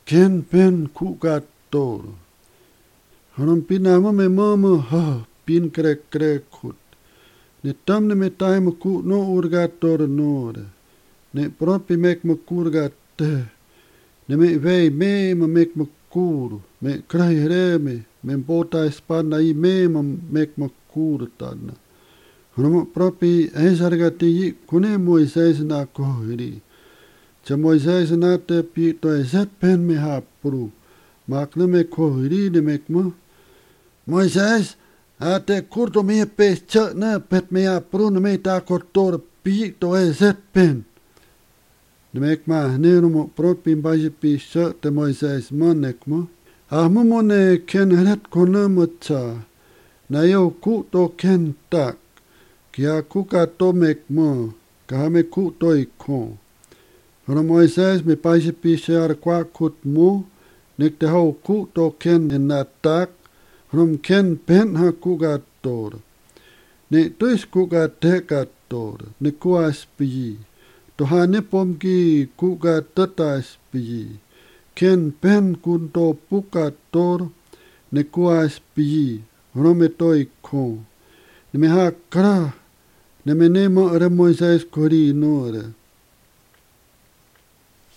ken pen kugator. Hanam pinama me mama ha pin krek kut. Ne tamne me taima ku no urgator nore. Ne propi mek me kurgate. Ne me vei me ma mek me kuru. Me krai reme. Me bota espanna I me ma mek me kuru tanna. Hanam propi esargati kune Moises na kohiri. Cha Moises na te pi to eset pen me ha pru. Makne me kohiri de mek mo. Moises, te kurto me pe cha na pet me ha pru na me ta kortor pi to eset pen. De mek ma ne no propi baje pi cha te Moises monek mo. Mo ne ken ret kona mo cha. Na yo ku to ken tak. Kia kuka to mek mo. Ka me ku to ikon. Hora Moises me paise pi shar kwa kut mo, nek te hau ku to ken en na tak, hrom ken pen ha kuga tor. Ne tuis kuga teka tor, ne kua spiji. To ha ne pom ki kuga tata spiji. Ken pen kun to puka tor, ne kua spiji, hrom e toi kon. Ne me ha kra, ne me ne mo re Moises kori nore.